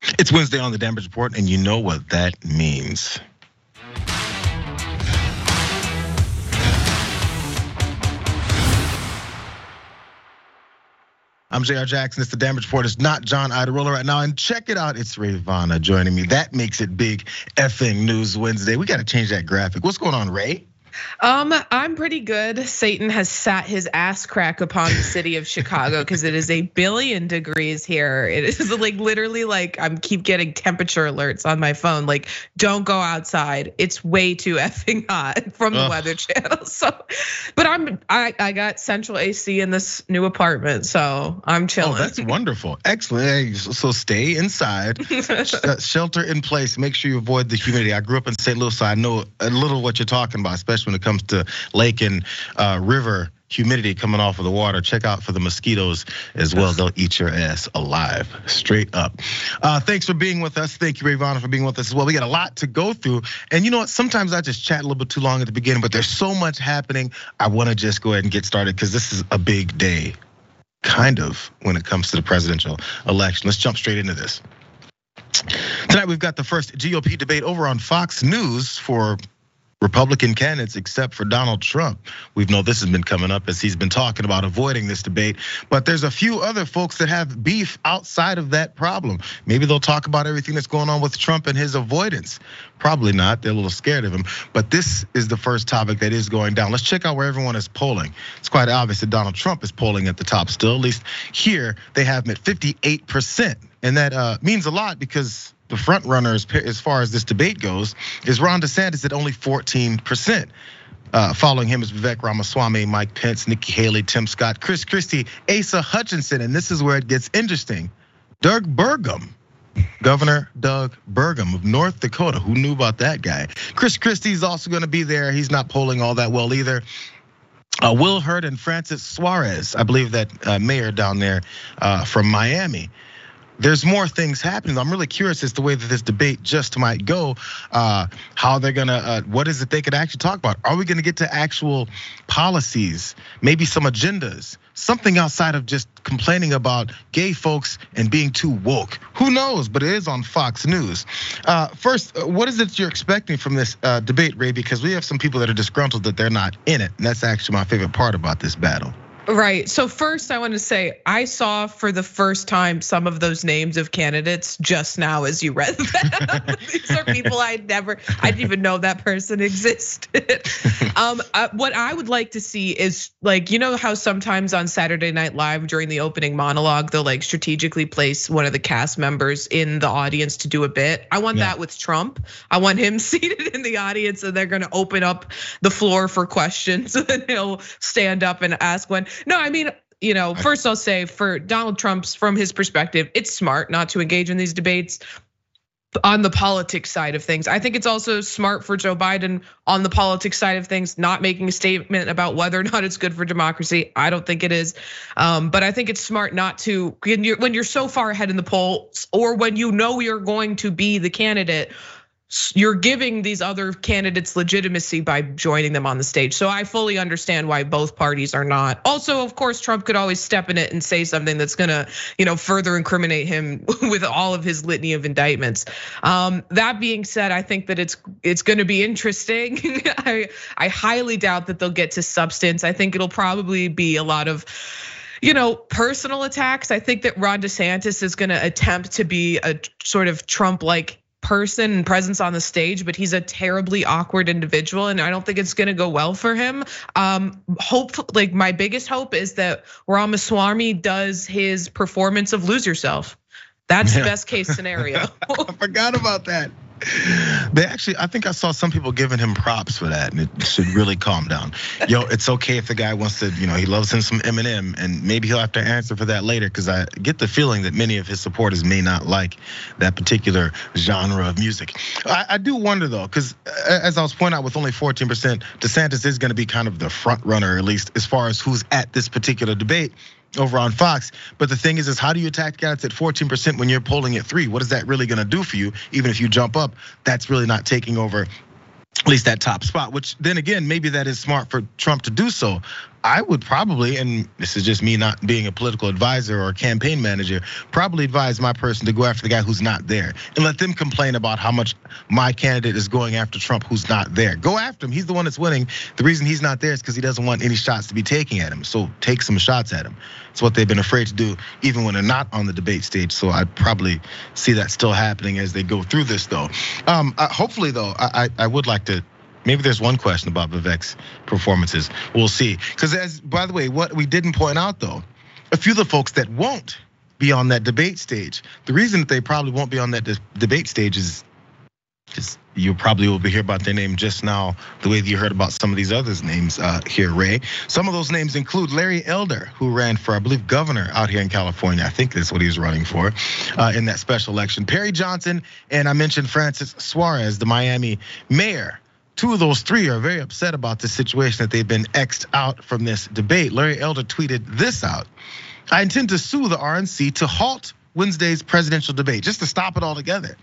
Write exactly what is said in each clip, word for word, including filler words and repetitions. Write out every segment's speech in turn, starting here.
It's Wednesday on the Damage Report, and you know what that means. I'm J R Jackson. It's the Damage Report. It's not John Iadarola right now. And check it out. It's Ray Vana joining me. That makes it big effing News Wednesday. We got to change that graphic. What's going on, Ray? Um, I'm pretty good. Satan has sat his ass crack upon the city of Chicago because it is a billion degrees here. It is like literally like I'm keep getting temperature alerts on my phone. Like, don't go outside. It's way too effing hot from the Ugh. Weather Channel. So, but I'm I I got central A C in this new apartment, so I'm chilling. Oh, that's wonderful. Excellent. Hey, so stay inside, shelter in place. Make sure you avoid the humidity. I grew up in Saint Louis, so I know a little what you're talking about, especially when it comes to lake and uh, river humidity coming off of the water. Check out for the mosquitoes as well. They'll eat your ass alive, straight up. Uh, thanks for being with us. Thank you, Ray Vana, for being with us as well. We got a lot to go through. And you know what? Sometimes I just chat a little bit too long at the beginning, but there's so much happening. I want to just go ahead and get started because this is a big day, kind of, when it comes to the presidential election. Let's jump straight into this. Tonight, we've got the first G O P debate over on Fox News for Republican candidates, except for Donald Trump. We've known this has been coming up as he's been talking about avoiding this debate. But there's a few other folks that have beef outside of that problem. Maybe they'll talk about everything that's going on with Trump and his avoidance. Probably not. They're a little scared of him. But this is the first topic that is going down. Let's check out where everyone is polling. It's quite obvious that Donald Trump is polling at the top still. At least here, they have him at fifty-eight percent. And that means a lot because the front runner, as far as this debate goes, is Ron DeSantis at only fourteen percent. Uh, following him is Vivek Ramaswamy, Mike Pence, Nikki Haley, Tim Scott, Chris Christie, Asa Hutchinson, and this is where it gets interesting. Doug Burgum, Governor Doug Burgum of North Dakota. Who knew about that guy? Chris Christie is also going to be there. He's not polling all that well either. Uh, Will Hurd and Francis Suarez, I believe that uh, mayor down there uh, from Miami. There's more things happening. I'm really curious as to the way that this debate just might go. Uh, how they're gonna, uh, what is it they could actually talk about? Are we gonna get to actual policies, maybe some agendas, something outside of just complaining about gay folks and being too woke? Who knows? But it is on Fox News. Uh, first, what is it you're expecting from this debate, Ray? Because we have some people that are disgruntled that they're not in it, and that's actually my favorite part about this battle. Right. So first I want to say I saw for the first time some of those names of candidates just now as you read them. These are people I'd never, I didn't even know that person existed. Um, what I would like to see is like, you know how sometimes on Saturday Night Live during the opening monologue, they'll like strategically place one of the cast members in the audience to do a bit. I want yeah. that with Trump. I want him seated in the audience and they're gonna open up the floor for questions and he'll stand up and ask one. No, I mean, you know, first I'll say for Donald Trump's, from his perspective, it's smart not to engage in these debates on the politics side of things. I think it's also smart for Joe Biden on the politics side of things, not making a statement about whether or not it's good for democracy. I don't think it is, but I think it's smart not to, when you're, when you're so far ahead in the polls or when you know you're going to be the candidate, you're giving these other candidates legitimacy by joining them on the stage. So I fully understand why both parties are not. Also, of course, Trump could always step in it and say something that's gonna, you know, further incriminate him with all of his litany of indictments. Um, that being said, I think that it's it's gonna be interesting. I, I highly doubt that they'll get to substance. I think it'll probably be a lot of, you know, personal attacks. I think that Ron DeSantis is gonna attempt to be a sort of Trump-like person and presence on the stage, but he's a terribly awkward individual, and I don't think it's gonna go well for him. Um, hope, like my biggest hope is that Ramaswamy does his performance of Lose Yourself. That's yeah. the best case scenario. I forgot about that. They actually, I think I saw some people giving him props for that, and it should really calm down. Yo, it's okay if the guy wants to, you know, he loves him some Eminem, and maybe he'll have to answer for that later, because I get the feeling that many of his supporters may not like that particular genre of music. I, I do wonder though, because as I was pointing out, with only fourteen percent, DeSantis is gonna be kind of the front runner, at least as far as who's at this particular debate over on Fox. But the thing is, is how do you attack candidates at fourteen percent when you're polling at three? What is that really gonna do for you? Even if you jump up, that's really not taking over at least that top spot, which then again, maybe that is smart for Trump to do so. I would probably, and this is just me not being a political advisor or a campaign manager, probably advise my person to go after the guy who's not there and let them complain about how much my candidate is going after Trump who's not there. Go after him. He's the one that's winning. The reason he's not there is because he doesn't want any shots to be taken at him. So take some shots at him. It's what they've been afraid to do even when they're not on the debate stage. So I'd probably see that still happening as they go through this though. Um, uh, hopefully though, I, I would like to, maybe there's one question about Vivek's performances. We'll see. Because as, by the way, what we didn't point out though, a few of the folks that won't be on that debate stage, the reason that they probably won't be on that de- debate stage is just, you probably will be hear about their name just now, the way that you heard about some of these others' names uh, here, Ray. Some of those names include Larry Elder, who ran for, I believe, governor out here in California. I think that's what he was running for uh, in that special election. Perry Johnson, and I mentioned Francis Suarez, the Miami mayor. Two of those three are very upset about the situation that they've been X'd out from this debate. Larry Elder tweeted this out. I intend to sue the R N C to halt Wednesday's presidential debate, just to stop it altogether.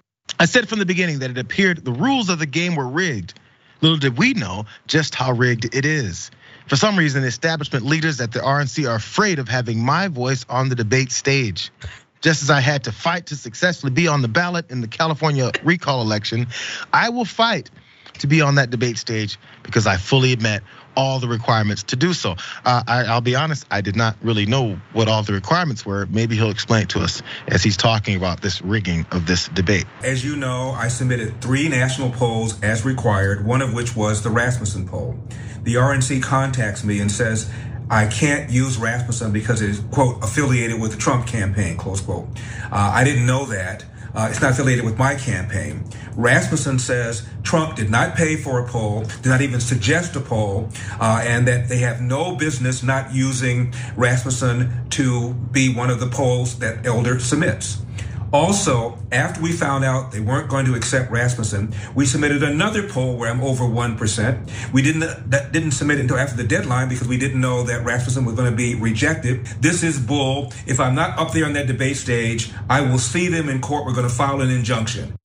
I said from the beginning that it appeared the rules of the game were rigged. Little did we know just how rigged it is. For some reason, the establishment leaders at the R N C are afraid of having my voice on the debate stage. Just as I had to fight to successfully be on the ballot in the California recall election, I will fight to be on that debate stage because I fully admit all the requirements to do so. Uh, I, I'll be honest, I did not really know what all the requirements were. Maybe he'll explain it to us as he's talking about this rigging of this debate. As you know, I submitted three national polls as required, one of which was the Rasmussen poll. The R N C contacts me and says, I can't use Rasmussen because it is, quote, affiliated with the Trump campaign, close quote. Uh, I didn't know that. Uh, it's not affiliated with my campaign. Rasmussen says Trump did not pay for a poll, did not even suggest a poll, uh, and that they have no business not using Rasmussen to be one of the polls that Elder submits. Also, after we found out they weren't going to accept Rasmussen, we submitted another poll where I'm over one percent. We didn't that didn't submit it until after the deadline because we didn't know that Rasmussen was going to be rejected. This is bull. If I'm not up there on that debate stage, I will see them in court. We're going to file an injunction.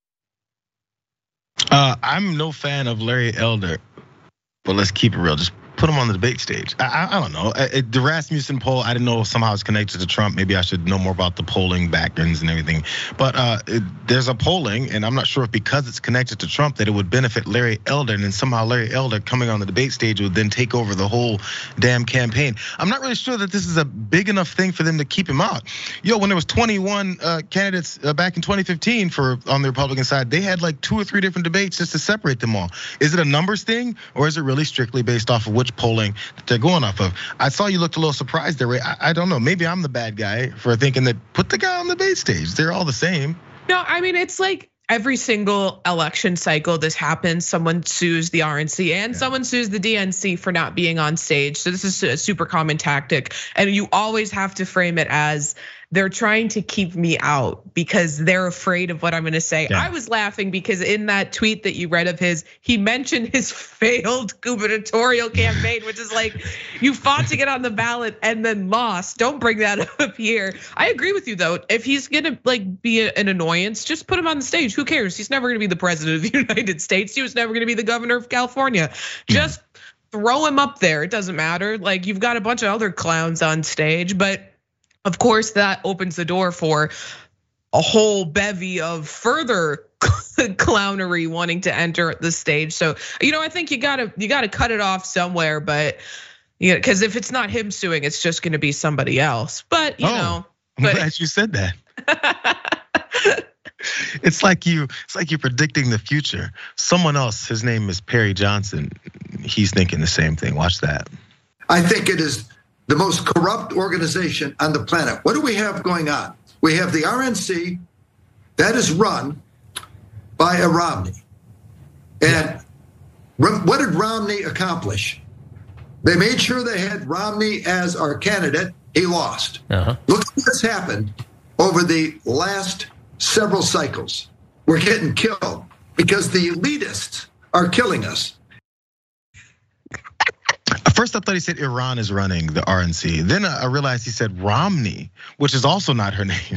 Uh, I'm no fan of Larry Elder, but let's keep it real. Just put him on the debate stage. I, I don't know. The Rasmussen poll, I didn't know if somehow it's connected to Trump. Maybe I should know more about the polling backgrounds and everything. But uh, it, there's a polling, and I'm not sure if because it's connected to Trump that it would benefit Larry Elder, and then somehow Larry Elder coming on the debate stage would then take over the whole damn campaign. I'm not really sure that this is a big enough thing for them to keep him out. Yo, when there was twenty-one uh, candidates uh, back in twenty fifteen for on the Republican side, they had like two or three different debates just to separate them all. Is it a numbers thing, or is it really strictly based off of which polling that they're going off of? I saw you looked a little surprised there, Ray. I, I don't know. Maybe I'm the bad guy for thinking that put the guy on the debate stage. They're all the same. No, I mean, it's like every single election cycle this happens. Someone sues the R N C and yeah. someone sues the D N C for not being on stage. So this is a super common tactic. And you always have to frame it as they're trying to keep me out because they're afraid of what I'm gonna say. Yeah. I was laughing because in that tweet that you read of his, he mentioned his failed gubernatorial campaign, which is like, you fought to get on the ballot and then lost. Don't bring that up here. I agree with you though. If he's gonna like be an annoyance, just put him on the stage. Who cares? He's never gonna be the president of the United States. He was never gonna be the governor of California. Just throw him up there. It doesn't matter. Like you've got a bunch of other clowns on stage, but of course, that opens the door for a whole bevy of further clownery wanting to enter the stage. So, you know, I think you gotta you gotta cut it off somewhere, but you know, because if it's not him suing, it's just gonna be somebody else. But you oh, know, I'm but, glad you said that. It's like you, it's like you're predicting the future. Someone else, his name is Perry Johnson. He's thinking the same thing. Watch that. I think it is the most corrupt organization on the planet. What do we have going on? We have the R N C that is run by a Romney. And what did Romney accomplish? They made sure they had Romney as our candidate. He lost. Uh-huh. Look at what's happened over the last several cycles. We're getting killed because the elitists are killing us. First, I thought he said Iran is running the R N C. Then I realized he said Romney, which is also not her name.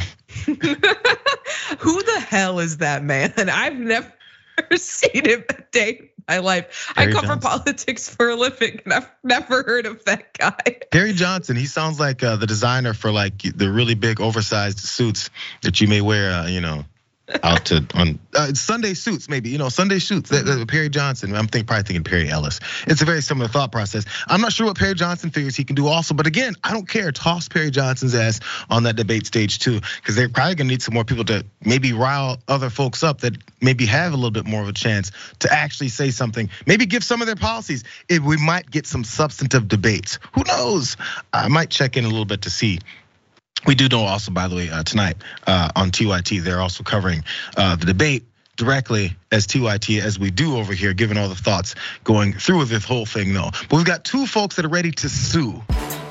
Who the hell is that man? I've never seen him a day my life. Terry I cover Johnson. politics for a living, and I've never heard of that guy. Terry Johnson, he sounds like uh, the designer for like the really big oversized suits that you may wear, uh, you know, out to on uh, Sunday suits, maybe, you know, Sunday suits. Mm-hmm. Perry Johnson, I'm thinking, probably thinking Perry Ellis. It's a very similar thought process. I'm not sure what Perry Johnson figures he can do also, but again, I don't care. Toss Perry Johnson's ass on that debate stage too, because they're probably gonna need some more people to maybe rile other folks up that maybe have a little bit more of a chance to actually say something. Maybe give some of their policies. If we might get some substantive debates. Who knows? I might check in a little bit to see. We do know also, by the way, uh, tonight uh, on T Y T, they're also covering uh, the debate directly as T Y T as we do over here, given all the thoughts going through with this whole thing, though. But we've got two folks that are ready to sue.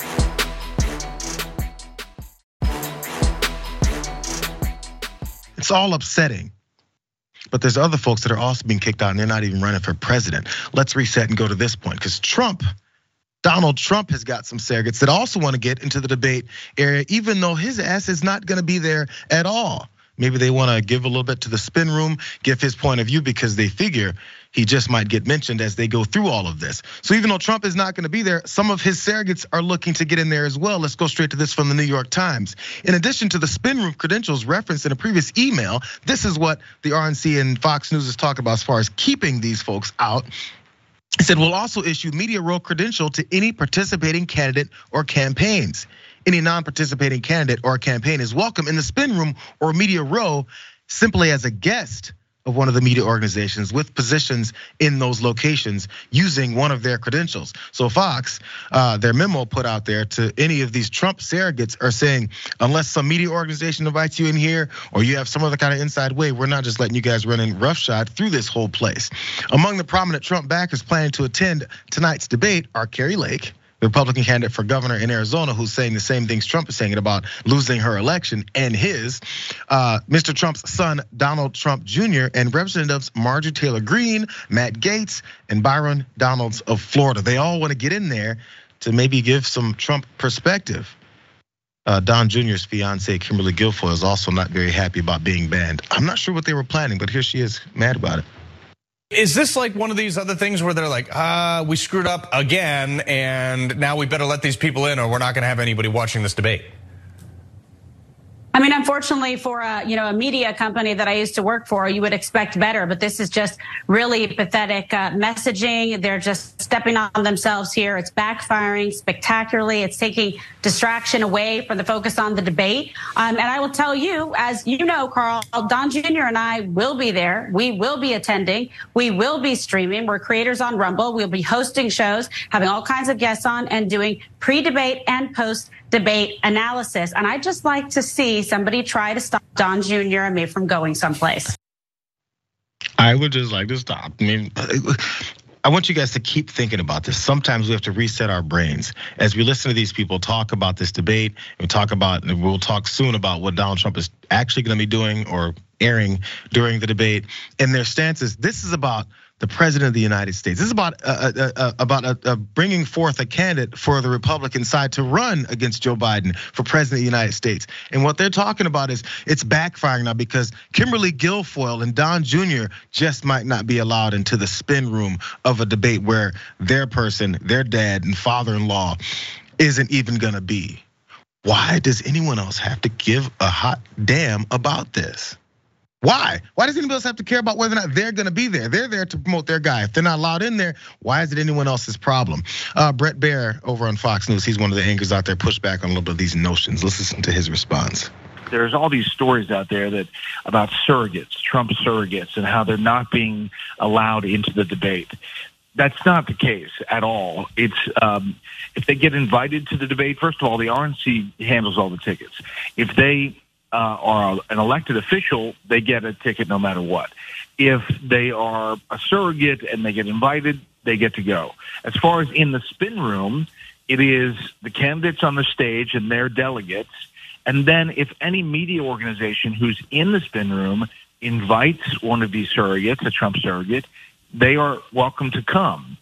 It's all upsetting. But there's other folks that are also being kicked out and they're not even running for president. Let's reset and go to this point, because Trump, Donald Trump has got some surrogates that also want to get into the debate area, even though his ass is not gonna be there at all. Maybe they wanna give a little bit to the spin room, give his point of view, because they figure he just might get mentioned as they go through all of this. So even though Trump is not gonna be there, some of his surrogates are looking to get in there as well. Let's go straight to this from the New York Times. In addition to the spin room credentials referenced in a previous email, this is what the R N C and Fox News is talking about as far as keeping these folks out. He said, we'll also issue media row credential to any participating candidate or campaigns. Any non-participating candidate or campaign is welcome in the spin room or media row simply as a guest of one of the media organizations with positions in those locations using one of their credentials. So Fox, uh, their memo put out there to any of these Trump surrogates are saying, unless some media organization invites you in here or you have some other kind of inside way, we're not just letting you guys run in roughshod through this whole place. Among the prominent Trump backers planning to attend tonight's debate are Kari Lake, the Republican candidate for governor in Arizona, who's saying the same things Trump is saying about losing her election and his. Uh, Mister Trump's son, Donald Trump Junior, and Representatives Marjorie Taylor Greene, Matt Gaetz, and Byron Donalds of Florida. They all want to get in there to maybe give some Trump perspective. Uh, Don Junior's fiance, Kimberly Guilfoyle, is also not very happy about being banned. I'm not sure what they were planning, but here she is, mad about it. Is this like one of these other things where they're like, ah, we screwed up again, and now we better let these people in, or we're not gonna have anybody watching this debate? I mean, unfortunately, for a you know a media company that I used to work for, you would expect better. But this is just really pathetic uh, messaging. They're just stepping on themselves here. It's backfiring spectacularly. It's taking distraction away from the focus on the debate. Um, and I will tell you, as you know, Carl, Don Junior and I will be there. We will be attending. We will be streaming. We're creators on Rumble. We'll be hosting shows, having all kinds of guests on, and doing pre-debate and post-debate analysis. And I'd just like to see somebody try to stop Don Junior and me from going someplace. I would just like to stop. I mean, I want you guys to keep thinking about this. Sometimes we have to reset our brains as we listen to these people talk about this debate. And talk about, and we'll talk soon about what Donald Trump is actually going to be doing or airing during the debate. And their stances. This is about the president of the United States. This is about uh, uh, uh, about uh, uh, bringing forth a candidate for the Republican side to run against Joe Biden for president of the United States. And what they're talking about is it's backfiring now because Kimberly Guilfoyle and Don Junior just might not be allowed into the spin room of a debate where their person, their dad and father-in-law isn't even gonna be. Why does anyone else have to give a hot damn about this? Why? Why does anybody else have to care about whether or not they're gonna be there? They're there to promote their guy. If they're not allowed in there, why is it anyone else's problem? Uh, Brett Baer over on Fox News, he's one of the anchors out there, pushed back on a little bit of these notions. Let's listen to his response. There's all these stories out there that about surrogates, Trump surrogates, and how they're not being allowed into the debate. That's not the case at all. It's um, if they get invited to the debate, first of all, the R N C handles all the tickets. If they Uh, are an elected official, they get a ticket no matter what. If they are a surrogate and they get invited, they get to go. As far as in the spin room, it is the candidates on the stage and their delegates. And then if any media organization who's in the spin room invites one of these surrogates, a Trump surrogate, they are welcome to come.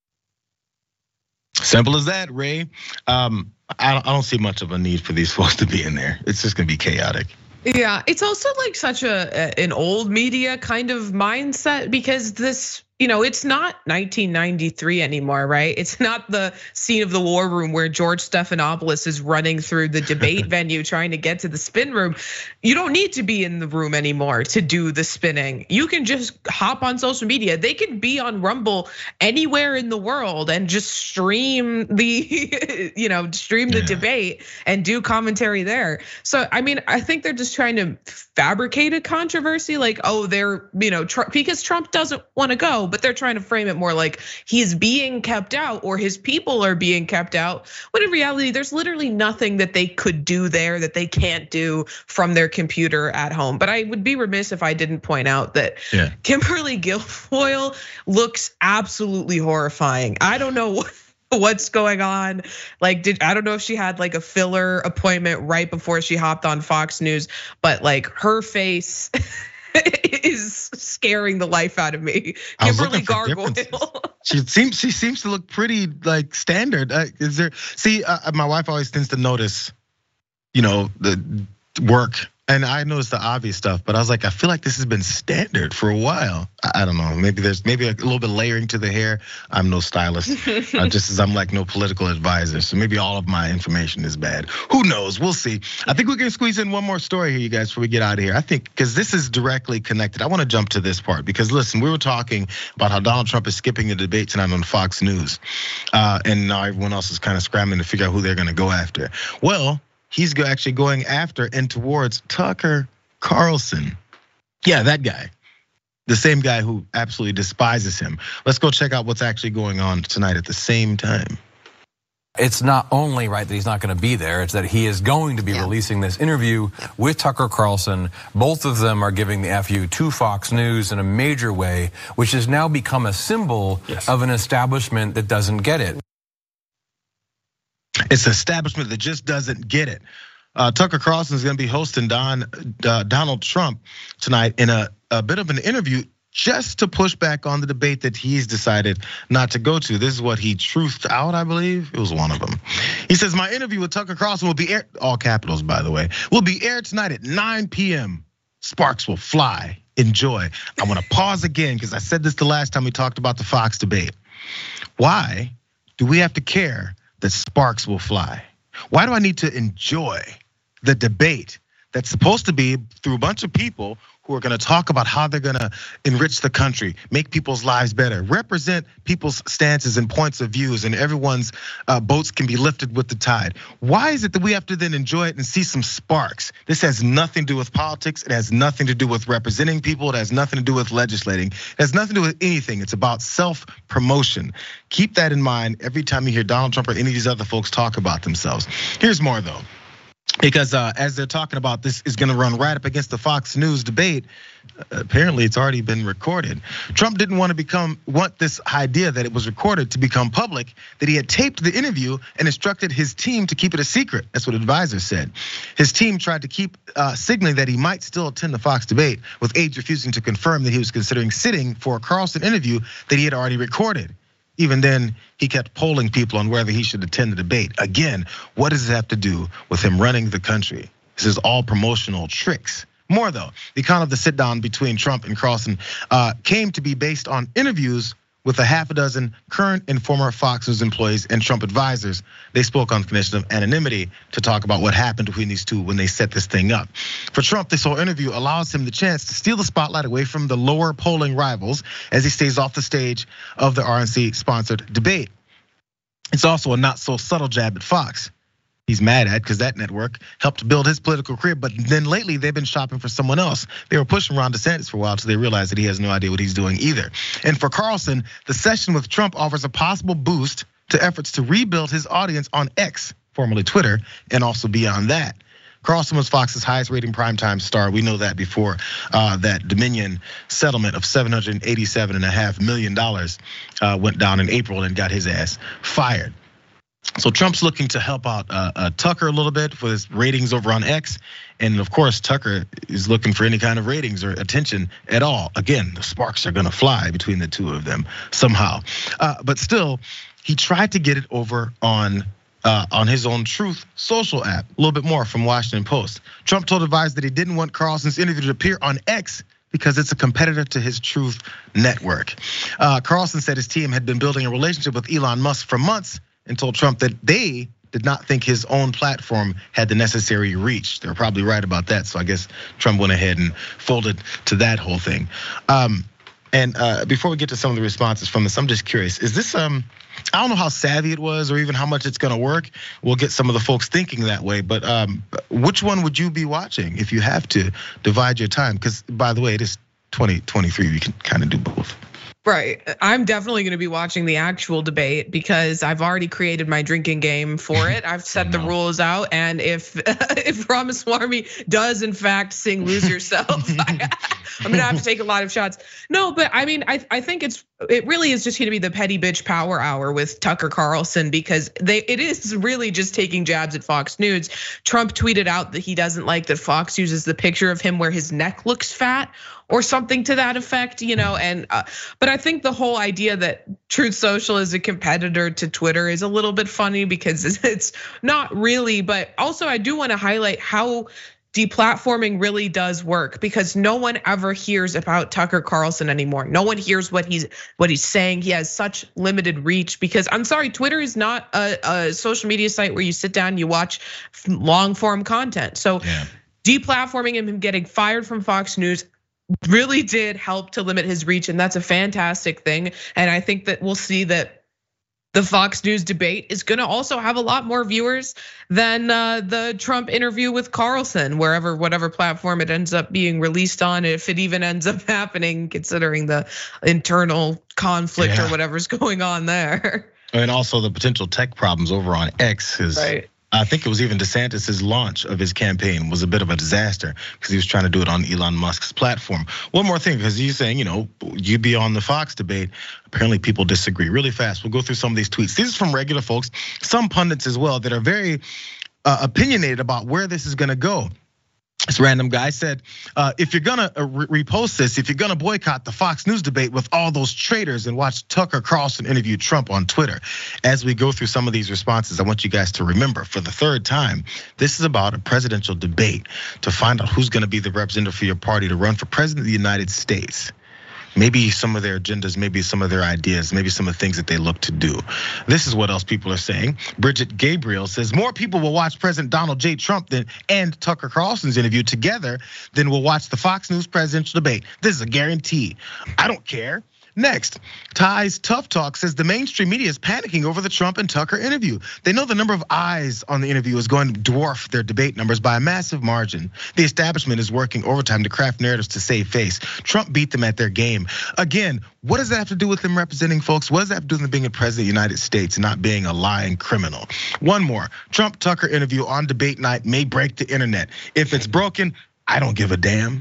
Simple as that, Ray. Um, I don't see much of a need for these folks to be in there. It's just gonna be chaotic. Yeah, it's also like such a an old media kind of mindset because this you know, it's not nineteen ninety-three anymore, right? It's not the scene of the war room where George Stephanopoulos is running through the debate venue trying to get to the spin room. You don't need to be in the room anymore to do the spinning. You can just hop on social media. They can be on Rumble anywhere in the world and just stream the, you know, stream the yeah. debate and do commentary there. So, I mean, I think they're just trying to fabricate a controversy like, oh, they're, you know, because Trump doesn't want to go, but they're trying to frame it more like he's being kept out or his people are being kept out. When in reality, there's literally nothing that they could do there that they can't do from their computer at home. But I would be remiss if I didn't point out that yeah. Kimberly Guilfoyle looks absolutely horrifying. I don't know what what's going on. Like, did I don't know if she had like a filler appointment right before she hopped on Fox News, but like her face is scaring the life out of me. Kimberly Gargoyle. She seems she seems to look pretty like standard. Uh, is there? See, uh, my wife always tends to notice, you know, the work. And I noticed the obvious stuff, but I was like, I feel like this has been standard for a while. I don't know, maybe there's maybe a little bit layering to the hair. I'm no stylist, just as I'm like no political advisor. So maybe all of my information is bad. Who knows? We'll see. I think we can squeeze in one more story here, you guys, before we get out of here. I think because this is directly connected. I want to jump to this part because listen, we were talking about how Donald Trump is skipping the debate tonight on Fox News, and now everyone else is kind of scrambling to figure out who they're going to go after. Well, he's actually going after and towards Tucker Carlson. Yeah, that guy. The same guy who absolutely despises him. Let's go check out what's actually going on tonight at the same time. It's not only right that he's not going to be there, it's that he is going to be yeah. releasing this interview yeah. with Tucker Carlson. Both of them are giving the F U to Fox News in a major way, which has now become a symbol yes. of an establishment that doesn't get it. It's an establishment that just doesn't get it. Uh, Tucker Carlson is going to be hosting Don uh, Donald Trump tonight in a, a bit of an interview just to push back on the debate that he's decided not to go to. This is what he truthed out, I believe. It was one of them. He says, my interview with Tucker Carlson will be aired, all capitals, by the way, will be aired tonight at nine p m Sparks will fly. Enjoy. I want to pause again because I said this the last time we talked about the Fox debate. Why do we have to care that sparks will fly? Why do I need to enjoy the debate that's supposed to be through a bunch of people who are gonna talk about how they're gonna enrich the country, make people's lives better, represent people's stances and points of views, and everyone's boats can be lifted with the tide? Why is it that we have to then enjoy it and see some sparks? This has nothing to do with politics. It has nothing to do with representing people. It has nothing to do with legislating. It has nothing to do with anything. It's about self-promotion. Keep that in mind every time you hear Donald Trump or any of these other folks talk about themselves. Here's more though. Because uh, as they're talking about this is gonna run right up against the Fox News debate, apparently it's already been recorded. Trump didn't want to become, want this idea that it was recorded to become public, that he had taped the interview and instructed his team to keep it a secret. That's what advisors said. His team tried to keep uh, signaling that he might still attend the Fox debate, with aides refusing to confirm that he was considering sitting for a Carlson interview that he had already recorded. Even then, he kept polling people on whether he should attend the debate. Again, what does it have to do with him running the country? This is all promotional tricks. More though, the account of the sit down between Trump and Carlson came to be based on interviews with a half a dozen current and former Fox News employees and Trump advisors. They spoke on the condition of anonymity to talk about what happened between these two when they set this thing up. For Trump, this whole interview allows him the chance to steal the spotlight away from the lower polling rivals as he stays off the stage of the R N C-sponsored debate. It's also a not so subtle jab at Fox. He's mad at because that network helped build his political career, but then lately they've been shopping for someone else. They were pushing Ron DeSantis for a while until they realized that he has no idea what he's doing either. And for Carlson, the session with Trump offers a possible boost to efforts to rebuild his audience on X, formerly Twitter, and also beyond that. Carlson was Fox's highest rating primetime star. We know that before that Dominion settlement of seven hundred eighty-seven and a half million dollars went down in April and got his ass fired. So Trump's looking to help out uh, Tucker a little bit for his ratings over on X. And of course, Tucker is looking for any kind of ratings or attention at all. Again, the sparks are gonna fly between the two of them somehow. Uh, but still, he tried to get it over on uh, on his own Truth social app. A little bit more from Washington Post. Trump told advisors that he didn't want Carlson's interview to appear on X because it's a competitor to his Truth network. Uh, Carlson said his team had been building a relationship with Elon Musk for months and told Trump that they did not think his own platform had the necessary reach. They're probably right about that. So I guess Trump went ahead and folded to that whole thing. Um, and uh, before we get to some of the responses from this, I'm just curious, is this, um, I don't know how savvy it was or even how much it's gonna work. We'll get some of the folks thinking that way, but um, which one would you be watching if you have to divide your time? Because by the way, it is twenty twenty-three, you can kind of do both. Right. I'm definitely going to be watching the actual debate because I've already created my drinking game for it. I've set the rules out, and if if Ramaswamy does in fact sing "Lose Yourself," I, I'm gonna have to take a lot of shots. No, but I mean, I I think it's it really is just going to be the petty bitch power hour with Tucker Carlson because they it is really just taking jabs at Fox News. Trump tweeted out that he doesn't like that Fox uses the picture of him where his neck looks fat, or something to that effect, you know, and uh, but I think the whole idea that Truth Social is a competitor to Twitter is a little bit funny because it's not really, but also I do want to highlight how deplatforming really does work because no one ever hears about Tucker Carlson anymore. No one hears what he's what he's saying. He has such limited reach because I'm sorry, Twitter is not a, a social media site where you sit down and you watch long form content. So yeah. Deplatforming him, him getting fired from Fox News really did help to limit his reach, and that's a fantastic thing. And I think that we'll see that the Fox News debate is gonna also have a lot more viewers than the Trump interview with Carlson, wherever, whatever platform it ends up being released on, if it even ends up happening, considering the internal conflict yeah. or whatever's going on there. And also the potential tech problems over on X is right. I think it was even DeSantis's launch of his campaign was a bit of a disaster because he was trying to do it on Elon Musk's platform. One more thing, because he's saying, you know, you be on the Fox debate. Apparently people disagree really fast. We'll go through some of these tweets. These are from regular folks, some pundits as well that are very opinionated about where this is gonna go. This random guy said, uh, if you're gonna repost this, if you're gonna boycott the Fox News debate with all those traitors and watch Tucker Carlson interview Trump on Twitter. As we go through some of these responses, I want you guys to remember for the third time, this is about a presidential debate to find out who's gonna be the representative for your party to run for president of the United States. Maybe some of their agendas, maybe some of their ideas, maybe some of the things that they look to do. This is what else people are saying. Bridget Gabriel says more people will watch President Donald J. Trump than and Tucker Carlson's interview together than will watch the Fox News presidential debate. This is a guarantee. I don't care. Next, Ty's Tough Talk says the mainstream media is panicking over the Trump and Tucker interview. They know the number of eyes on the interview is going to dwarf their debate numbers by a massive margin. The establishment is working overtime to craft narratives to save face. Trump beat them at their game. Again, what does that have to do with them representing folks? What does that have to do with them being a president of the United States and not being a lying criminal? One more, Trump Tucker interview on debate night may break the internet. If it's broken, I don't give a damn.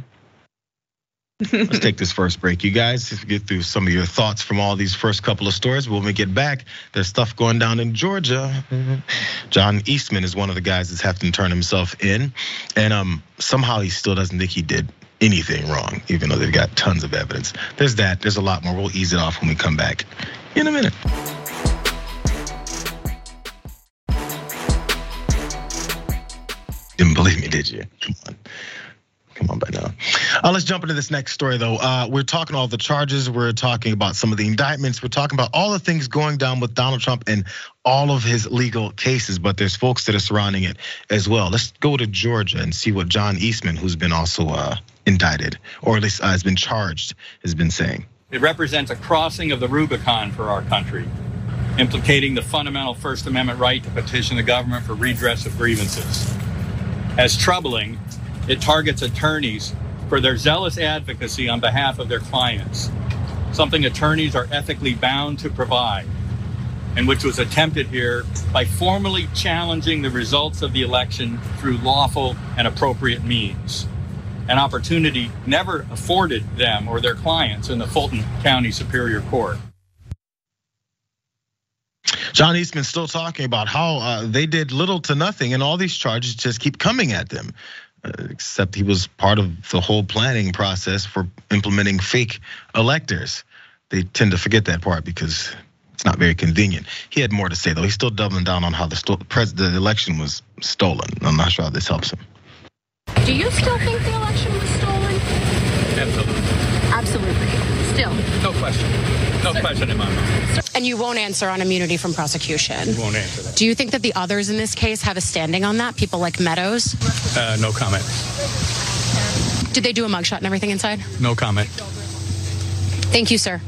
Let's take this first break, you guys. Let's get through some of your thoughts from all these first couple of stories. When we get back, there's stuff going down in Georgia. John Eastman is one of the guys that's having to turn himself in, and um, somehow he still doesn't think he did anything wrong, even though they've got tons of evidence. There's that. There's a lot more. We'll ease it off when we come back in a minute. Didn't believe me, did you? Come on. Come on by now. Uh, let's jump into this next story though. Uh, we're talking all the charges. We're talking about some of the indictments. We're talking about all the things going down with Donald Trump and all of his legal cases, but there's folks that are surrounding it as well. Let's go to Georgia and see what John Eastman, who's been also uh, indicted, or at least uh, has been charged, has been saying. It represents a crossing of the Rubicon for our country, implicating the fundamental First Amendment right to petition the government for redress of grievances. As troubling, it targets attorneys for their zealous advocacy on behalf of their clients, something attorneys are ethically bound to provide, and which was attempted here by formally challenging the results of the election through lawful and appropriate means, an opportunity never afforded them or their clients in the Fulton County Superior Court. John Eastman still talking about how they did little to nothing and all these charges just keep coming at them. Except he was part of the whole planning process for implementing fake electors. They tend to forget that part because it's not very convenient. He had more to say though. He's still doubling down on how the, the election was stolen. I'm not sure how this helps him. Do you still think the election was stolen? Absolutely. And you won't answer on immunity from prosecution? We won't answer that. Do you think that the others in this case have a standing on that? People like Meadows? Uh, no comment. Did they do a mugshot and everything inside? No comment. Thank you, sir.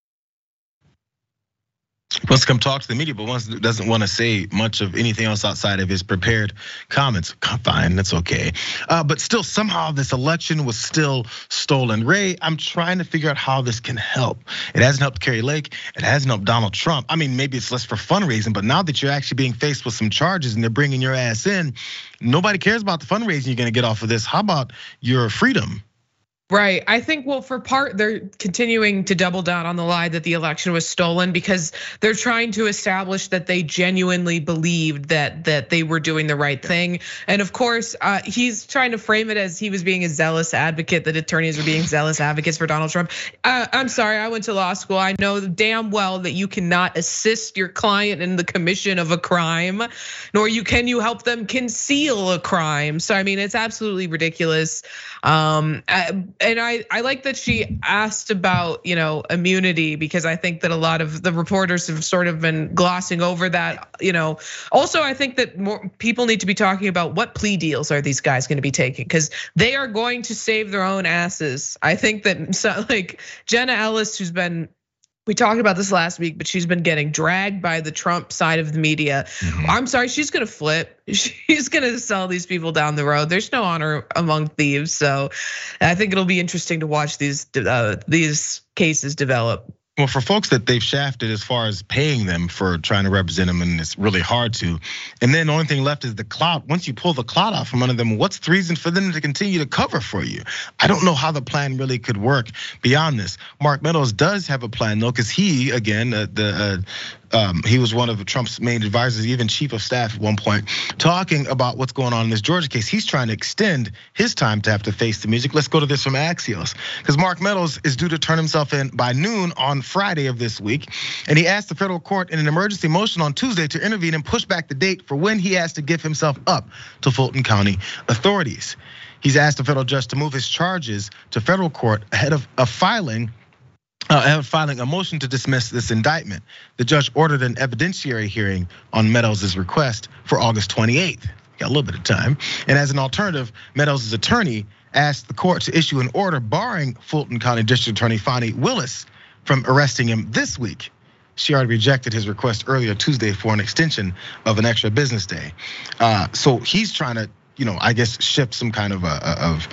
Wants to come talk to the media, but wants doesn't want to say much of anything else outside of his prepared comments. Fine, that's okay. Uh, but still, somehow this election was still stolen. Ray, I'm trying to figure out how this can help. It hasn't helped Kari Lake. It hasn't helped Donald Trump. I mean, maybe it's less for fundraising, but now that you're actually being faced with some charges and they're bringing your ass in, nobody cares about the fundraising you're going to get off of this. How about your freedom? Right. I think, well, for part, they're continuing to double down on the lie that the election was stolen because they're trying to establish that they genuinely believed that that they were doing the right thing. And of course, uh, he's trying to frame it as he was being a zealous advocate, that attorneys were being zealous advocates for Donald Trump. Uh, I'm sorry, I went to law school. I know damn well that you cannot assist your client in the commission of a crime, nor you can you help them conceal a crime. So, I mean, it's absolutely ridiculous. Um, And I, I like that she asked about, you know, immunity, because I think that a lot of the reporters have sort of been glossing over that, you know. Also, I think that more people need to be talking about what plea deals are these guys going to be taking, because they are going to save their own asses. I think that, so, like Jenna Ellis, who's been, we talked about this last week, but she's been getting dragged by the Trump side of the media. Mm-hmm. I'm sorry, she's gonna flip. She's gonna sell these people down the road. There's no honor among thieves. So I think it'll be interesting to watch these uh, these cases develop. Well, for folks that they've shafted as far as paying them for trying to represent them, and it's really hard to. And then the only thing left is the clout. Once you pull the clout out from under them, what's the reason for them to continue to cover for you? I don't know how the plan really could work beyond this. Mark Meadows does have a plan though, because he, again, uh, the uh, um, he was one of Trump's main advisors, even chief of staff at one point, talking about what's going on in this Georgia case. He's trying to extend his time to have to face the music. Let's go to this from Axios, because Mark Meadows is due to turn himself in by noon on Friday of this week. And he asked the federal court in an emergency motion on Tuesday to intervene and push back the date for when he has to give himself up to Fulton County authorities. He's asked the federal judge to move his charges to federal court ahead of a filing Uh, ahead of filing a motion to dismiss this indictment. The judge ordered an evidentiary hearing on Meadows' request for August twenty-eighth. Got a little bit of time. And as an alternative, Meadows' attorney asked the court to issue an order barring Fulton County District Attorney Fani Willis from arresting him this week. She already rejected his request earlier Tuesday for an extension of an extra business day. Uh, so he's trying to, you know, I guess shift some kind of a, of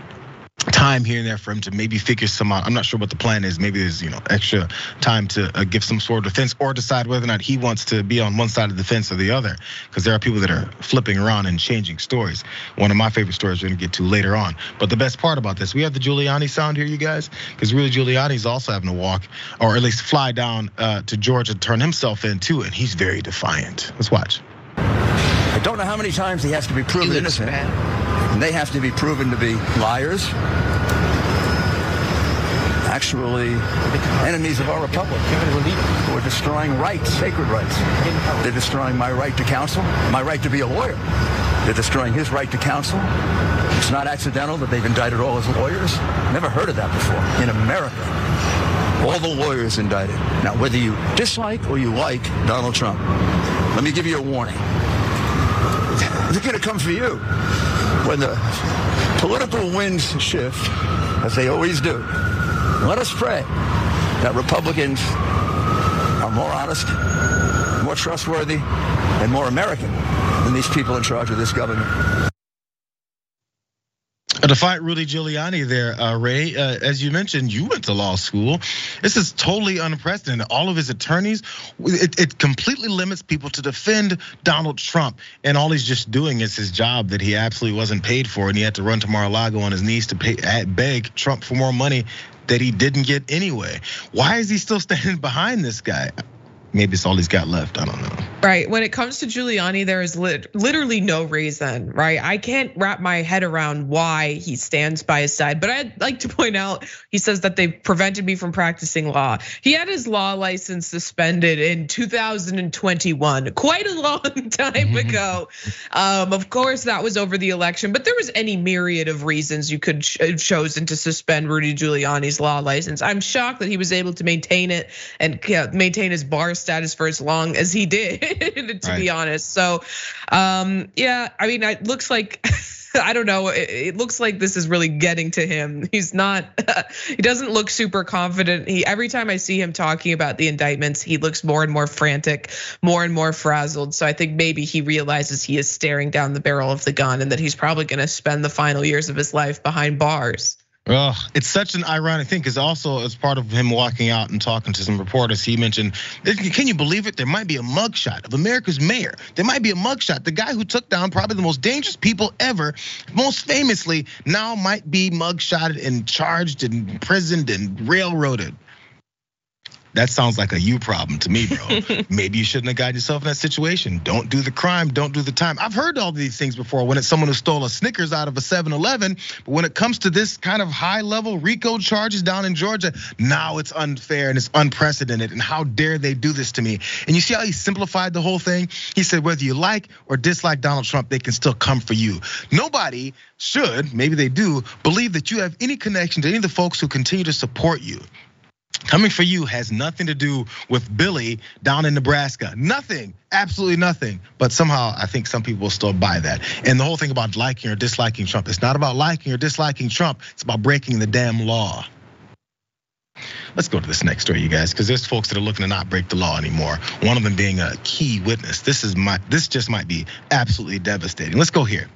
time here and there for him to maybe figure some out. I'm not sure what the plan is. Maybe there's, you know, extra time to give some sort of defense or decide whether or not he wants to be on one side of the fence or the other, because there are people that are flipping around and changing stories. One of my favorite stories we're gonna get to later on. But the best part about this, we have the Giuliani sound here, you guys, because really Giuliani's also having to walk, or at least fly down to Georgia to turn himself in too, and he's very defiant. Let's watch. I don't know how many times he has to be proven innocent, and they have to be proven to be liars, actually enemies of our republic, who are destroying rights, sacred rights. They're destroying my right to counsel, my right to be a lawyer. They're destroying his right to counsel. It's not accidental that they've indicted all his lawyers. Never heard of that before in America. All the lawyers indicted. Now, whether you dislike or you like Donald Trump, let me give you a warning. They're going to come for you. When the political winds shift, as they always do, let us pray that Republicans are more honest, more trustworthy, and more American than these people in charge of this government. A defiant Rudy Giuliani there, uh, Ray. Uh, as you mentioned, you went to law school. This is totally unprecedented. All of his attorneys, it, it completely limits people to defend Donald Trump. And all he's just doing is his job that he absolutely wasn't paid for. And he had to run to Mar-a-Lago on his knees to pay, beg Trump for more money that he didn't get anyway. Why is he still standing behind this guy? maybe it's all he's got left. I don't know. Right. When it comes to Giuliani, there is lit- literally no reason, right? I can't wrap my head around why he stands by his side. But I'd like to point out, he says that they prevented me from practicing law. He had his law license suspended in two thousand twenty-one, quite a long time ago. Um, of course, that was over the election, but there was any myriad of reasons you could have chosen to suspend Rudy Giuliani's law license. I'm shocked that he was able to maintain it and maintain his bar status for as long as he did. To right. be honest. So, um, yeah, I mean, it looks like, I don't know, it looks like this is really getting to him. He's not, he doesn't look super confident. He, every time I see him talking about the indictments, he looks more and more frantic, more and more frazzled. So I think maybe he realizes he is staring down the barrel of the gun and that he's probably gonna spend the final years of his life behind bars. Oh, it's such an ironic thing because also as part of him walking out and talking to some reporters, he mentioned, can you believe it? There might be a mugshot of America's mayor. There might be a mugshot. The guy who took down probably the most dangerous people ever, most famously, now might be mugshotted and charged and imprisoned and railroaded. That sounds like a you problem to me, bro. Maybe you shouldn't have gotten yourself in that situation. Don't do the crime, don't do the time. I've heard all these things before when it's someone who stole a Snickers out of a seven eleven, but when it comes to this kind of high level RICO charges down in Georgia, now it's unfair and it's unprecedented and how dare they do this to me? And you see how he simplified the whole thing? He said, whether you like or dislike Donald Trump, they can still come for you. Nobody should, maybe they do, believe that you have any connection to any of the folks who continue to support you. Coming for you has nothing to do with Billy down in Nebraska. Nothing, absolutely nothing. But somehow I think some people will still buy that. And the whole thing about liking or disliking Trump, it's not about liking or disliking Trump, it's about breaking the damn law. Let's go to this next story, you guys, because there's folks that are looking to not break the law anymore. One of them being a key witness. This is my, this just might be absolutely devastating. Let's go here.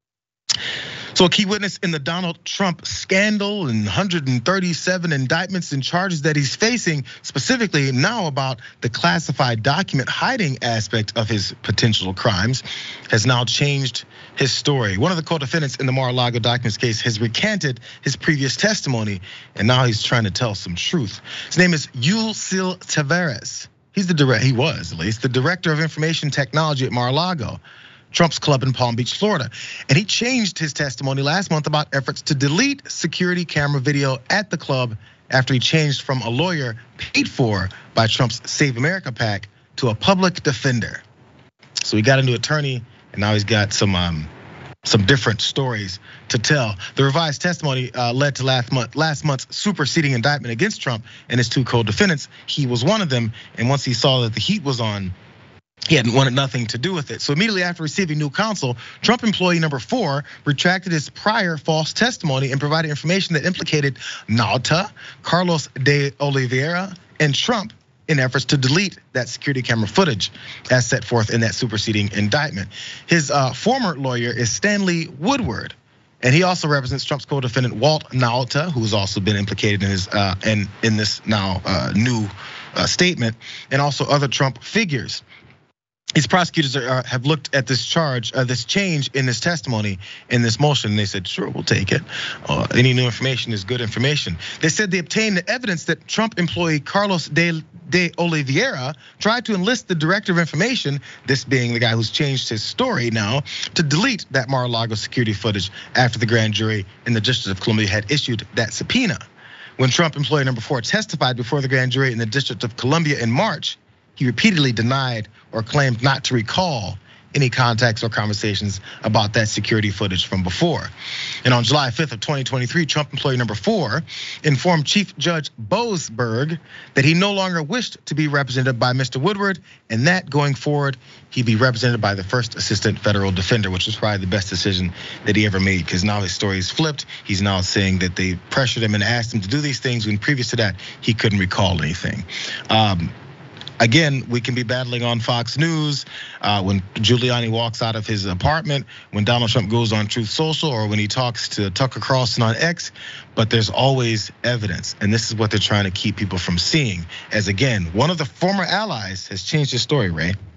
So a key witness in the Donald Trump scandal and one hundred thirty-seven indictments and charges that he's facing, specifically now about the classified document hiding aspect of his potential crimes, has now changed his story. One of the co-defendants in the Mar-a-Lago documents case has recanted his previous testimony, and now he's trying to tell some truth. His name is Yulcil Tavares. He's the direct, he was at least the director of information technology at Mar-a-Lago, Trump's club in Palm Beach, Florida. And he changed his testimony last month about efforts to delete security camera video at the club after he changed from a lawyer paid for by Trump's Save America PAC to a public defender. So he got a new attorney and now he's got some um, some different stories to tell. The revised testimony led to last month last month's superseding indictment against Trump and his two co-defendants. He was one of them, and once he saw that the heat was on, he hadn't wanted nothing to do with it. So immediately after receiving new counsel, Trump employee number four retracted his prior false testimony and provided information that implicated Nauta, Carlos de Oliveira, and Trump in efforts to delete that security camera footage as set forth in that superseding indictment. His former lawyer is Stanley Woodward, and he also represents Trump's co-defendant Walt Nauta, who's also been implicated in his in in this now new statement, and also other Trump figures. These prosecutors are, have looked at this charge, uh, this change in this testimony, in this motion, and they said, sure, we'll take it. Uh, any new information is good information. They said they obtained the evidence that Trump employee Carlos de, de Oliveira tried to enlist the director of information, this being the guy who's changed his story now, to delete that Mar-a-Lago security footage after the grand jury in the District of Columbia had issued that subpoena. When Trump employee number four testified before the grand jury in the District of Columbia in March, he repeatedly denied or claimed not to recall any contacts or conversations about that security footage from before. And on July fifth of twenty twenty-three, Trump employee number four informed Chief Judge Boasberg that he no longer wished to be represented by Mister Woodward, and that going forward, he'd be represented by the first assistant federal defender, which was probably the best decision that he ever made, because now his story is flipped. He's now saying that they pressured him and asked him to do these things when previous to that, he couldn't recall anything. Um, Again, we can be battling on Fox News uh, when Giuliani walks out of his apartment, when Donald Trump goes on Truth Social, or when he talks to Tucker Carlson on X, but there's always evidence. And this is what they're trying to keep people from seeing. As again, one of the former allies has changed his story, Ray.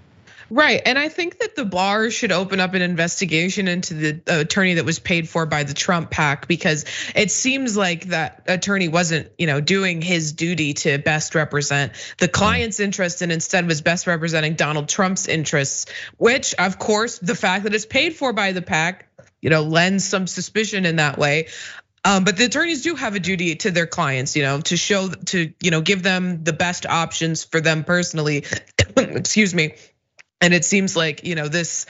Right, and I think that the bar should open up an investigation into the attorney that was paid for by the Trump PAC, because it seems like that attorney wasn't, you know, doing his duty to best represent the client's interests, and instead was best representing Donald Trump's interests, which of course the fact that it's paid for by the PAC, you know, lends some suspicion in that way. Um, but the attorneys do have a duty to their clients, you know, to show, to, you know, give them the best options for them personally, excuse me. And it seems like, you know, this,